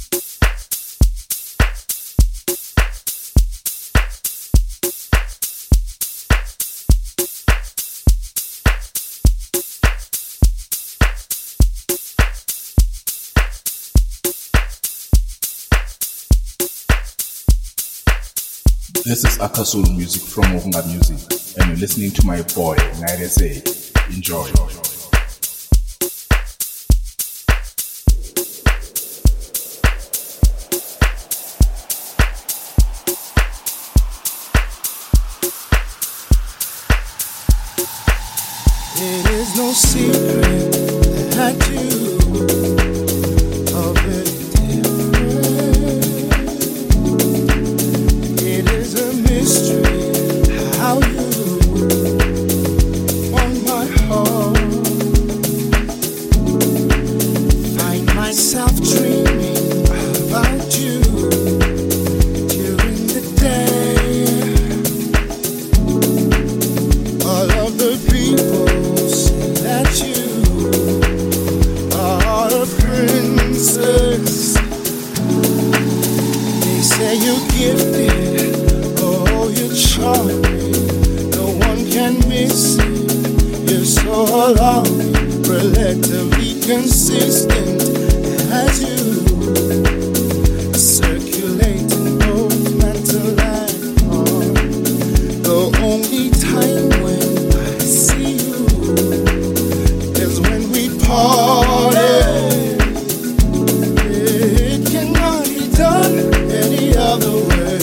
This is Akasulu music from Ohunga Music, and you're listening to my boy, Night SA. Enjoy. It is no secret that you are very different. It is a mystery how you won my heart. Find myself dreaming about you during the day. All of the people that you are a princess. They say you're gifted, oh you're charming, no one can miss it. You're so alarming, relatively consistent as you circulate in both mental and heart. The only time when I see you is when we party. It cannot be done any other way.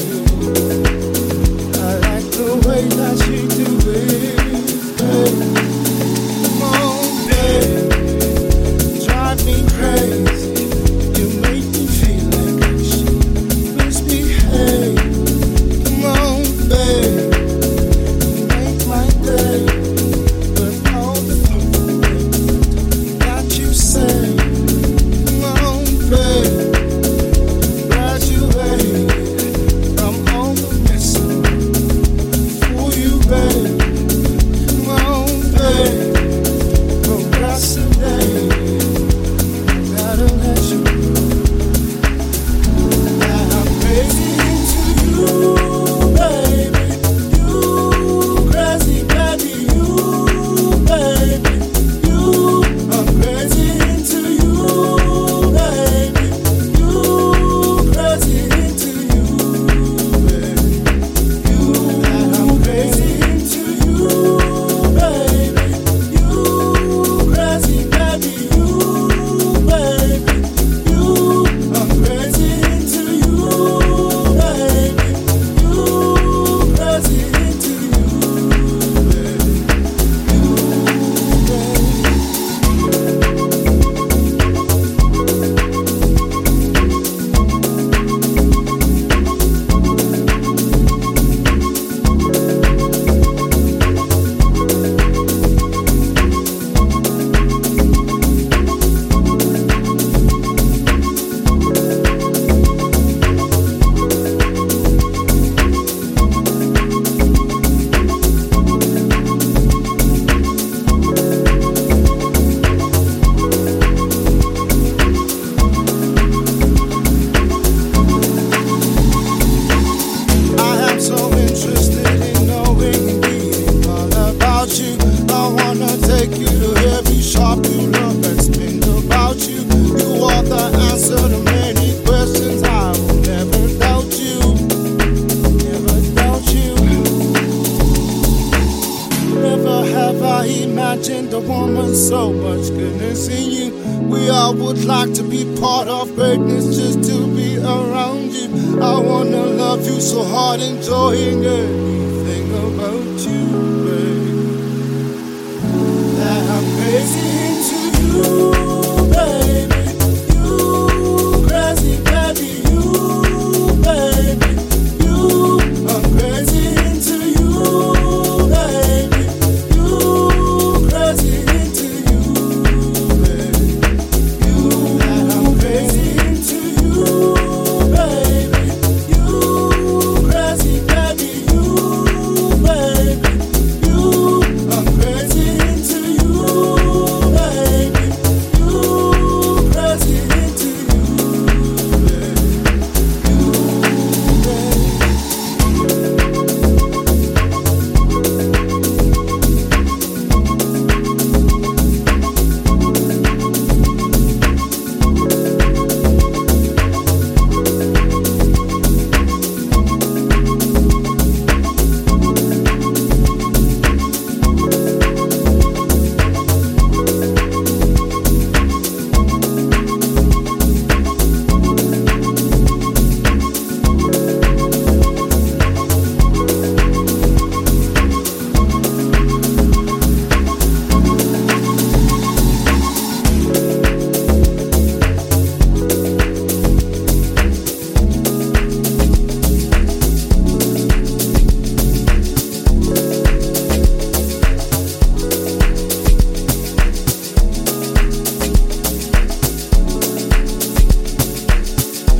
I like the way that you do it, babe. Come on, babe, drive me crazy. You make me feel like I should misbehave. Come on, babe, make my day with all the things that you say. Come on, babe, graduate from all the mess for you, babe. Come on, babe, procrastinate. Gotta let you know that I'm crazy into you, baby. You crazy, baby. You, baby. You, I'm crazy into you, baby. You crazy into you, baby. You, that I'm crazy into you, baby. You crazy, baby. You, baby. You, I'm crazy into you, baby. You crazy into you, baby. I am so interested in knowing being all about you. I wanna take you to every shop you love that's been about you. You are the answer to many questions. I will never doubt you. Never doubt you. Never have I imagined a woman so much goodness in you. We all would like to be part of greatness, just to be around you. I wanna love you so hard, enjoying everything about you, babe. That I'm crazy into you, baby. You crazy, baby. You, baby. You, I'm crazy into you, baby. You crazy into you, baby. You, that I'm crazy into you, baby. You crazy, baby. You, baby. You, I'm crazy into you, baby. You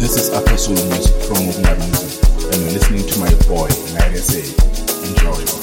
This is After Soul music from Ogunga Music, and you're listening to my boy, Night SA. Enjoy.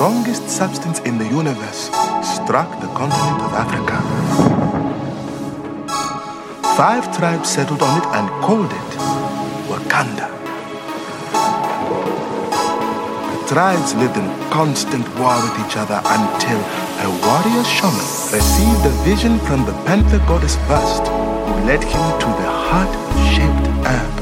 strongest substance in the universe struck the continent of Africa. 5 tribes settled on it and called it Wakanda. The tribes lived in constant war with each other until a warrior shaman received a vision from the panther goddess Bast, who led him to the heart-shaped herb,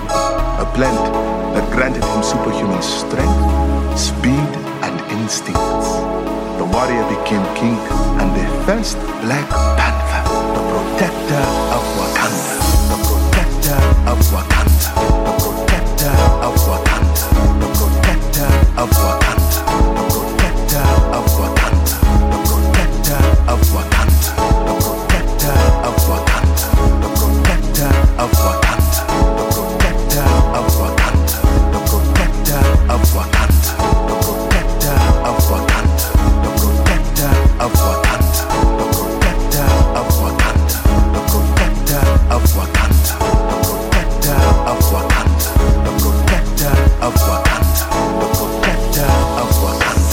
a plant that granted him superhuman strength, speed, and instincts. The warrior became king and the first Black Panther, the protector of Wakanda, the protector of Wakanda, the protector of Wakanda, the protector of Wakanda, the protector of Wakanda, the protector of Wakanda, the protector of Wakanda, the protector of Wakanda, the protector of Wakanda, the protector of Wakanda, the protector of Wakanda, the protector of Wakanda, the protector of Wakanda, the protector of Wakanda, the protector of Wakanda, the protector of Wakanda, the protector of Wakanda.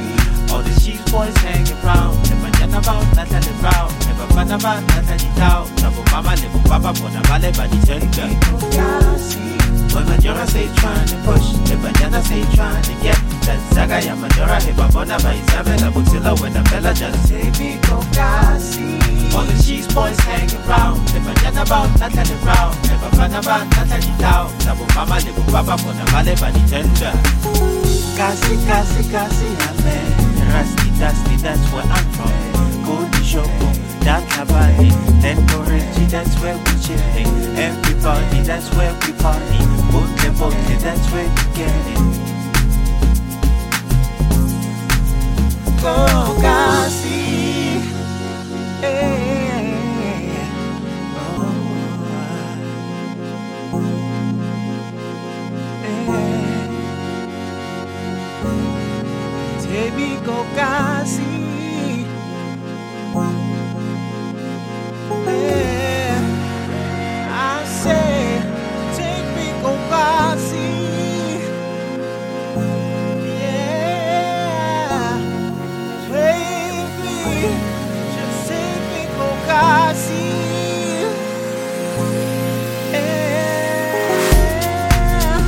All the cheap boys hanging round, never about, not let it round, never fun about, not let it down. bona vale baditenda. When Majora say trying to push, the banana say trying to get that Zaga ya Majora Hebabona by Isabella Butilla when the fella just say me go gassy. All the cheese boys hang around, the banana about Natalie Brown, never fun about Natalie down. Nabu Mama Libu Baba for the Valley Baditenda. Gassy, gassy, gassy, amen. Rusty, dusty, that's where I'm from. Go to Shoko, that Kabali, then Koreji, that's where we chillin'. Everybody, that's where we party. Bote, that's where we get it. Go, Gassi. Hey. Oh. Hey. Take me, go, Gassi. Yeah. I say, take me, go, Gassi. Yeah. Take me, just take me, go, Gassi. Yeah.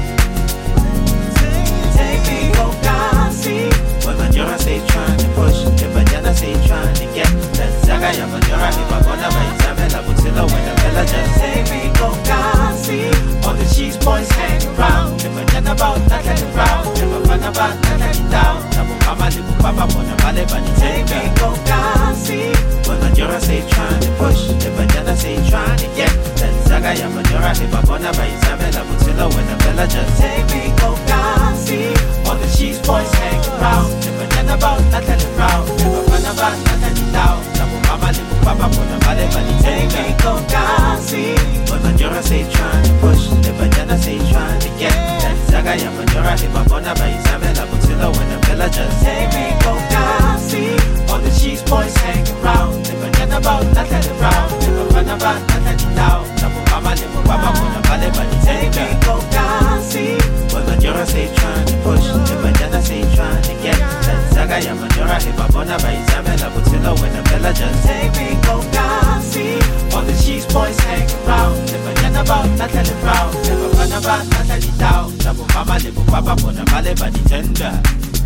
Take me, go, Gassi. When Majora say trying to push, the banana say trying to get that Zaga ya Majora Hebabona by Isabella Butilla when the fella just say me go Gassi. All the cheese boys hang around, the banana about Natalie Brown, never fun about Natalie down. Nabu Mama Libu Baba for the Valley Baditenda. Take me go Gassi. When Majora say trying to push, the banana say trying to get that Zaga ya Majora Hebabona by Isabella Butilla when the fella just say me go Gassi. All the cheese boys hang around, the banana about Natalie Brown, never fun about Natalie down. Nabu Mama Libu Baba for the Valley Baditenda. Take me go Gassi. When Majora say trying to push, the banana say trying to get that Zaga ya Majora Hebabona by Isabella Butilla when the fella just say me go Gassi. All the cheese boys hang around, the banana about Natalie Brown, never fun about Natalie down. Nabu Mama Libu Baba for the Valley Baditenda. Take me go Gassi. When Majora say trying to push, the banana say trying to get that Zaga ya Majora Hebabona by Isabella Butilla when the fella just say me go Gassi. All the cheese boys hang around, the banana about Natalie Brown, never fun about Natalie down. Nabu Mama Libu Baba for the Valley Baditenda.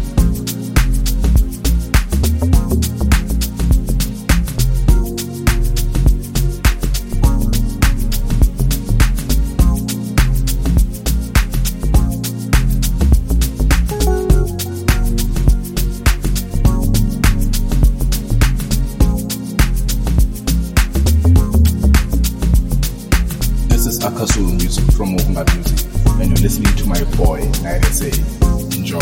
Akasul music from Ohunga Music, and you're listening to my boy, Nairese. Enjoy.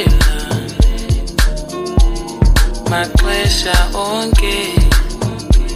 maxesha onke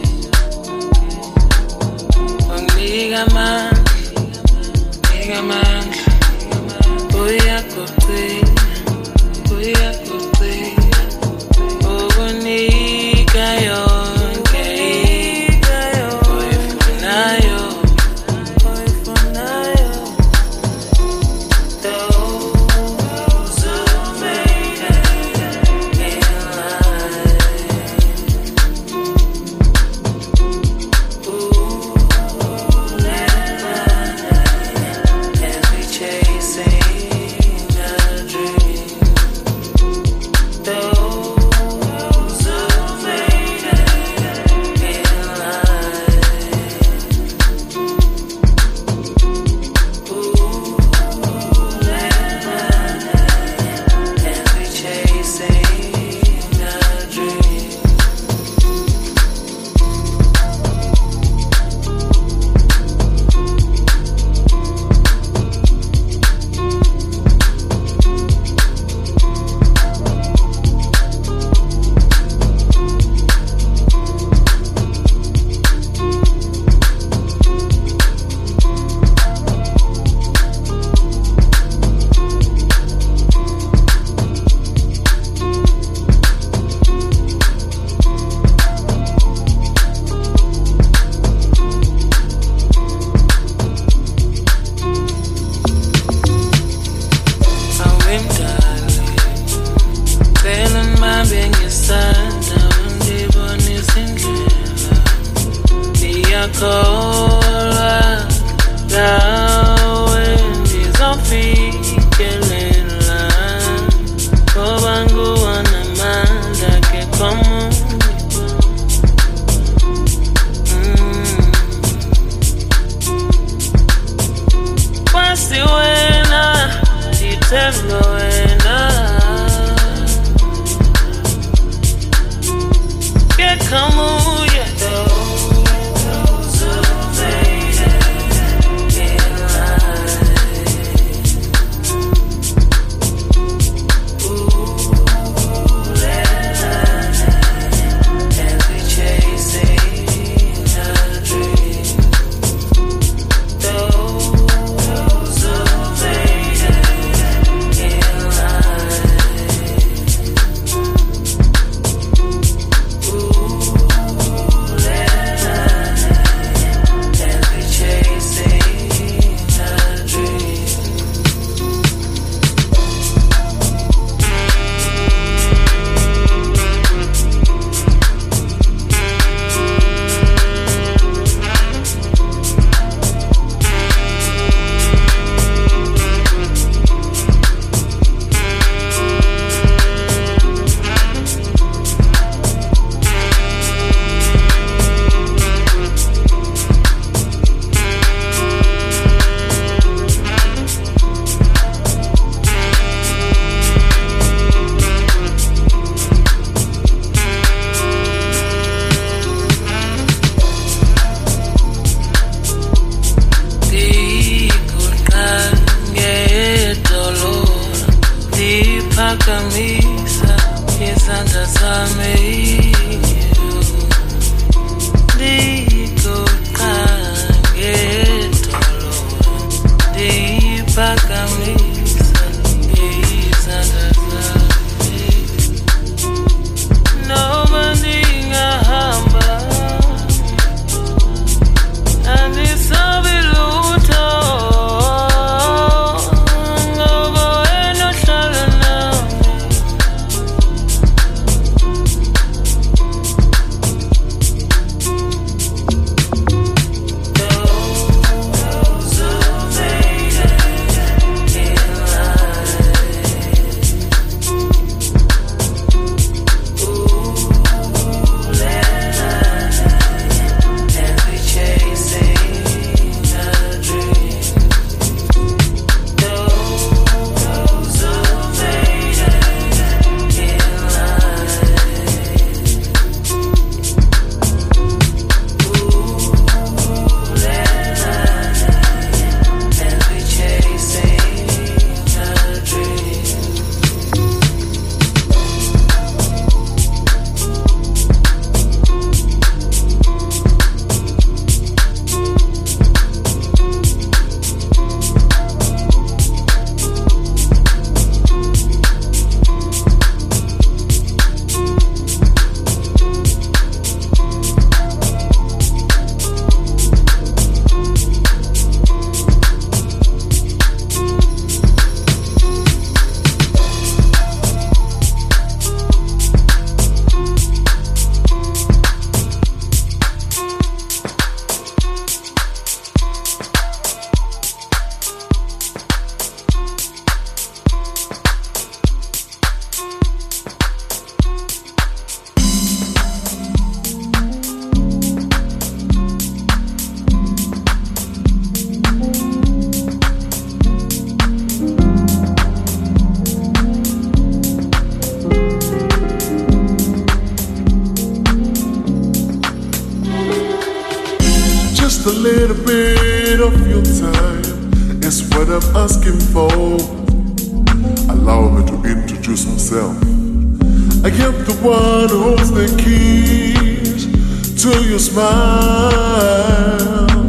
little bit of your time is what I'm asking for. Allow me to introduce myself. I am the one who holds the keys to your smile.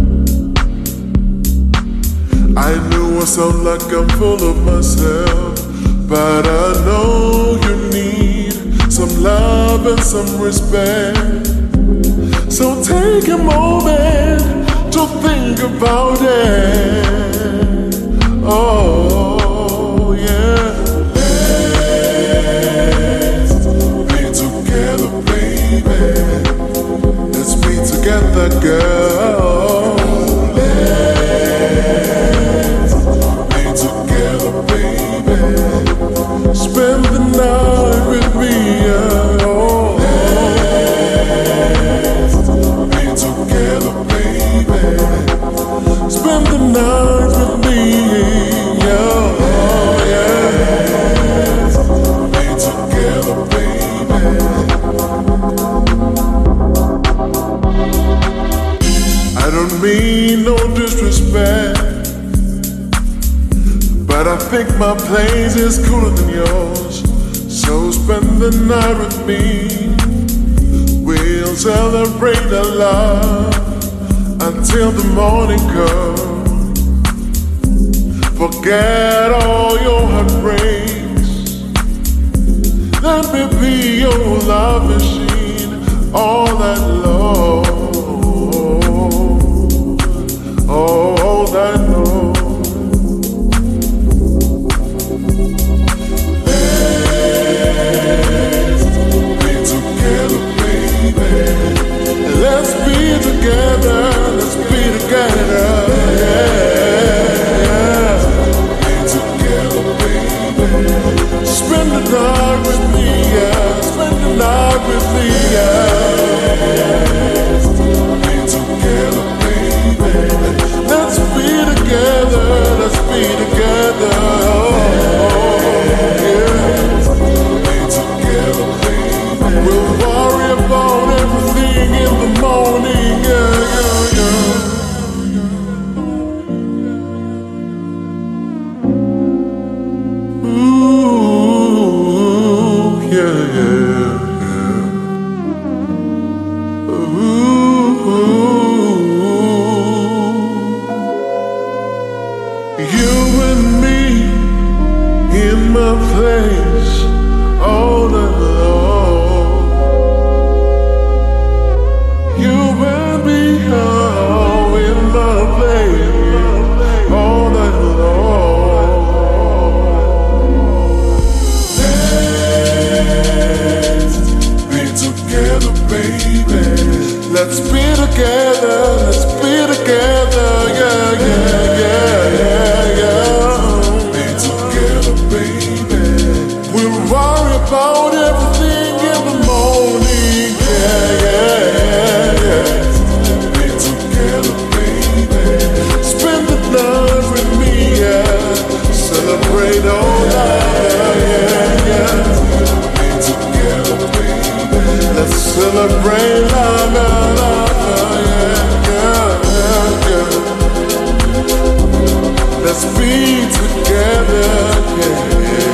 I know I sound like I'm full of myself, but I know you need some love and some respect. So take a moment to think about it. Oh, yeah. Let's be together, baby. Let's be together, girl. Let's be together, baby. Spend the night with me, oh. Spend the night with me, yeah, yeah. Be together, baby. I don't mean no disrespect, but I think my place is cooler than yours. So spend the night with me. We'll celebrate our love until the morning comes. Forget all your heartbreaks. Let me be your love machine all night long. All night long. Let's be together, baby. Let's be together. Let's be together, yeah. Be together, baby. Spend the night with me, yeah. Spend the night with me, yeah. Be together, baby. Let's be together. Let's be together, oh, yeah. Be together, baby. We'll worry about everything in the morning, yeah, yeah, yeah. Ooh, yeah, yeah, yeah. Ooh, you and me in my place all night long. You and me all in my place all night long. Let's be together, baby. Let's be together. Let's be together, yeah, yeah, yeah, yeah, yeah. Be together, baby. We'll worry about everything in the morning, yeah, yeah, yeah, yeah. Be together, baby. Spend the night with me, yeah. Celebrate all night, yeah, yeah. Be together, baby. Let's celebrate love, love, yeah, yeah, yeah, yeah. Let's be together, yeah, yeah.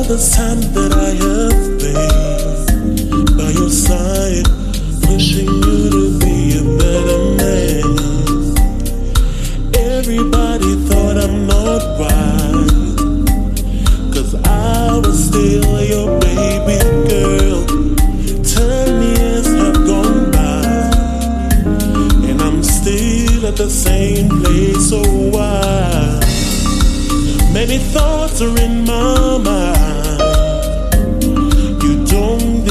this time that I have been by your side, pushing you to be a better man. Everybody thought I'm not right, 'cause I was still your baby girl. 10 years have gone by, and I'm still at the same place. So why? Many thoughts are in my mind. You don't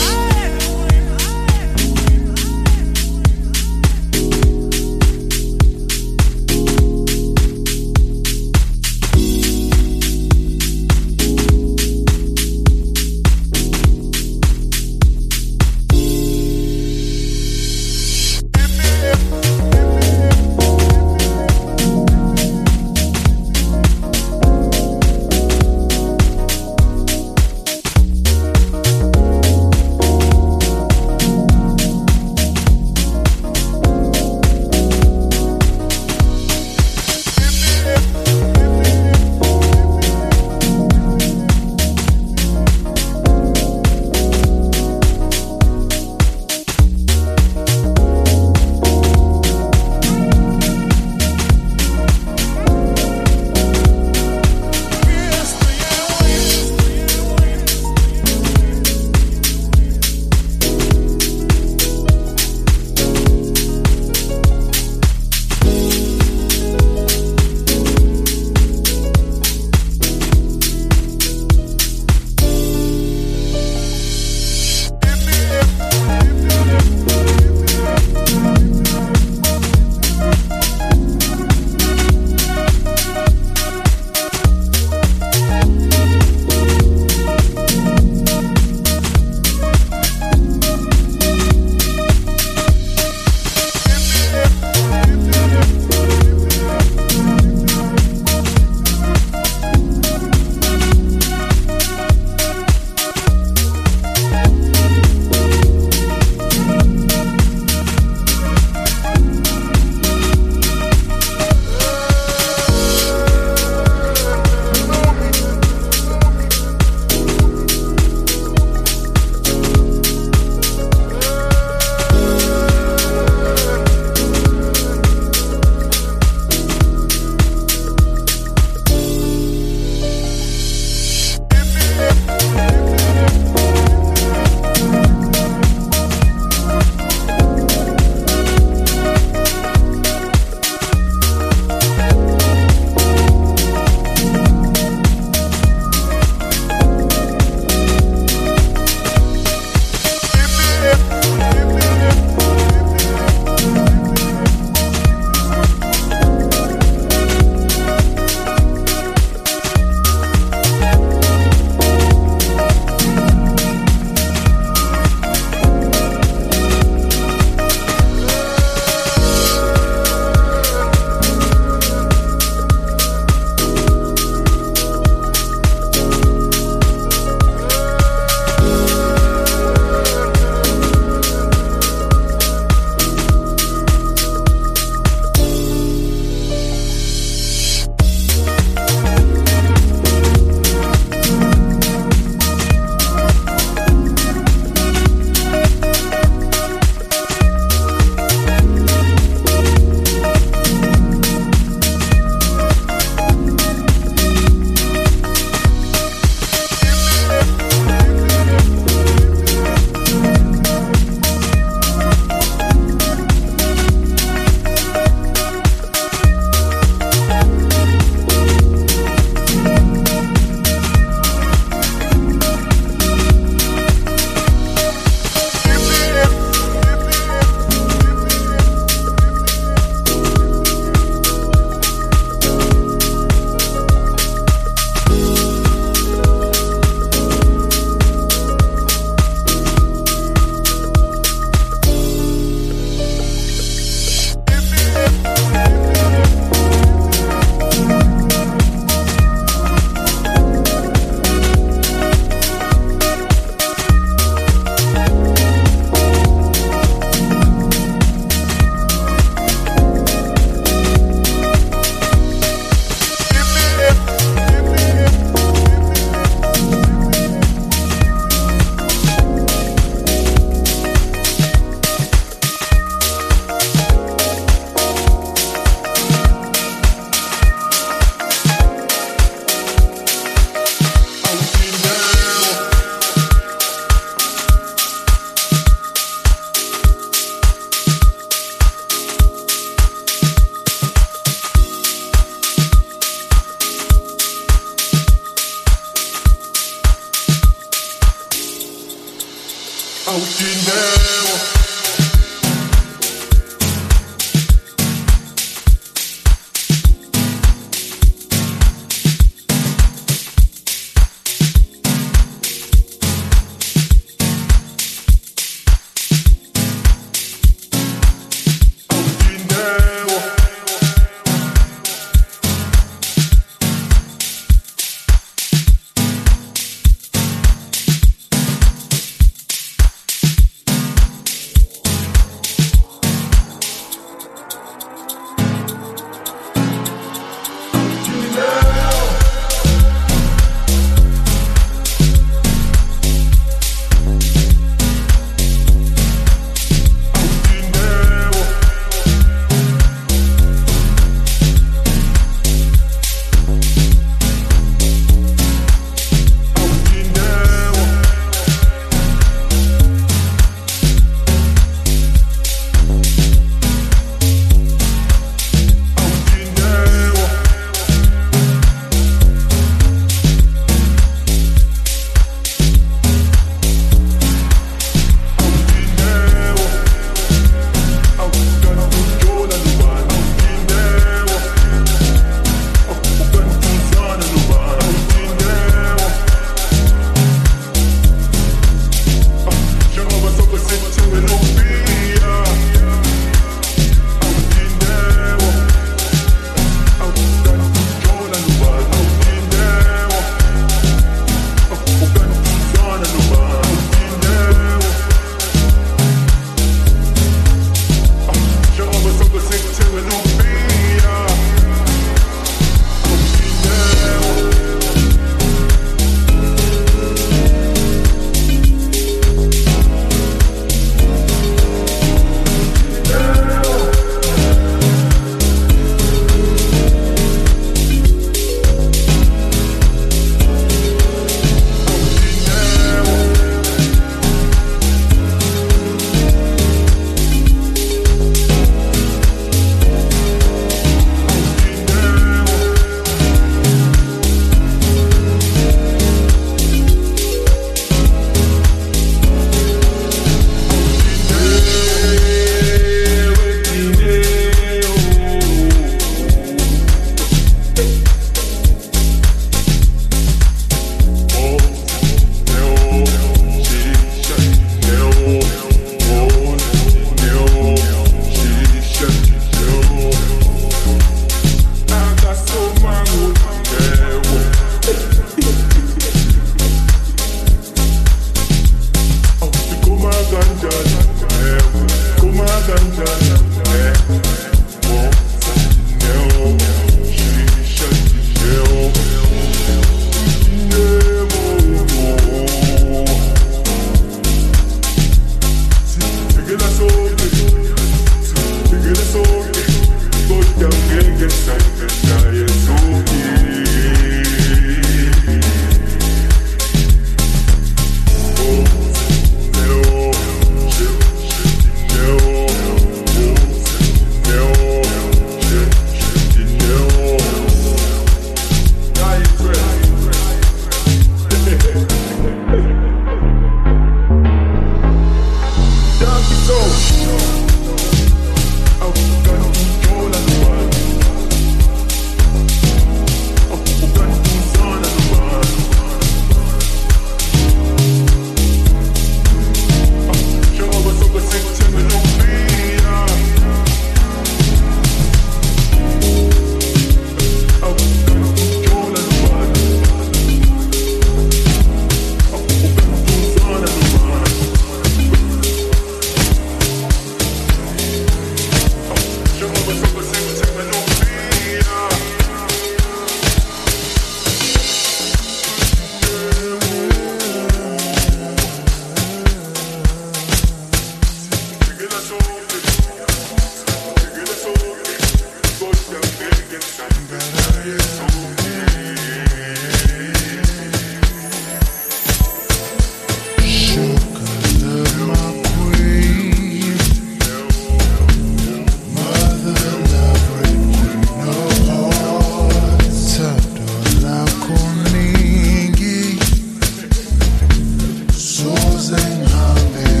Susan Hambe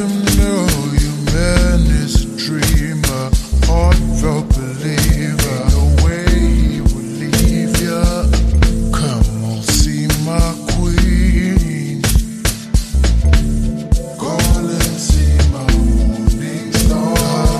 to know you, man, is a dreamer, heartfelt believer. The way he would leave ya. Come on, see my queen. Call and see my morning star.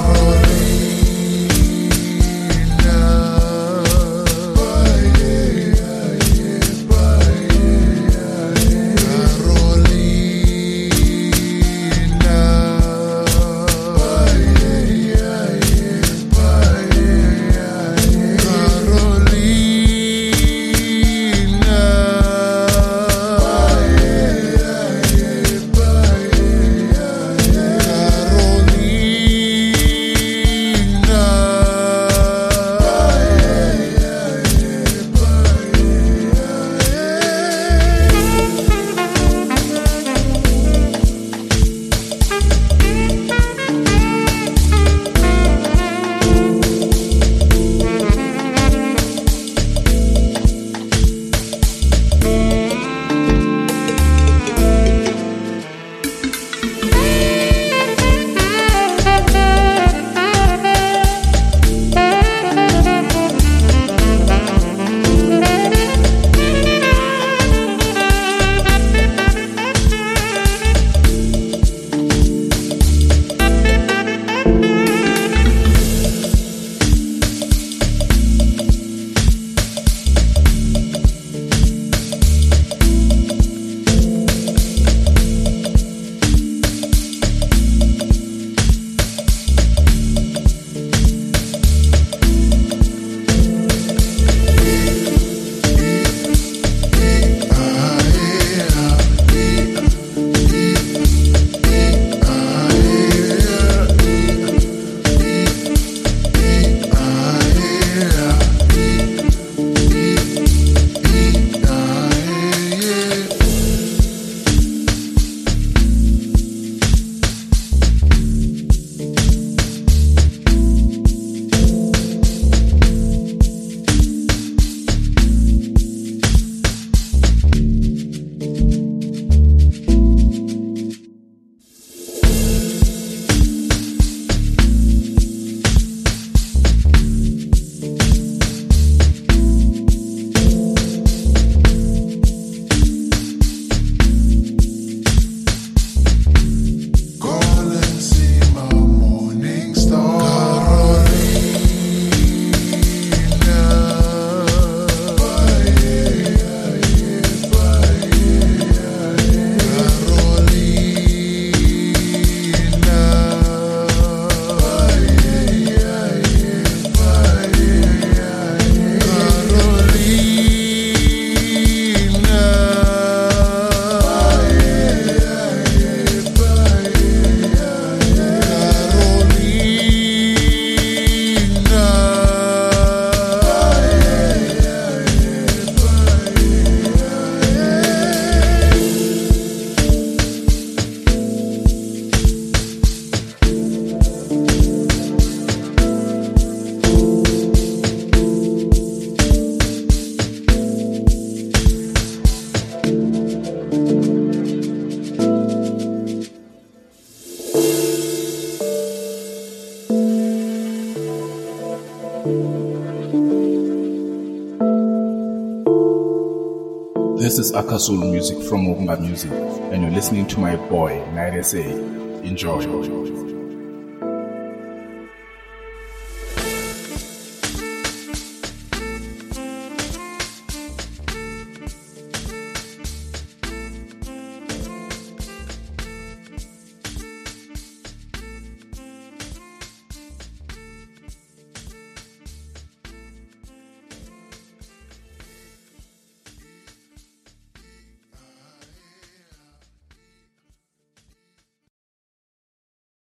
This is Akasul music from Mugunga Music, and you're listening to my boy, Nairese. Enjoy.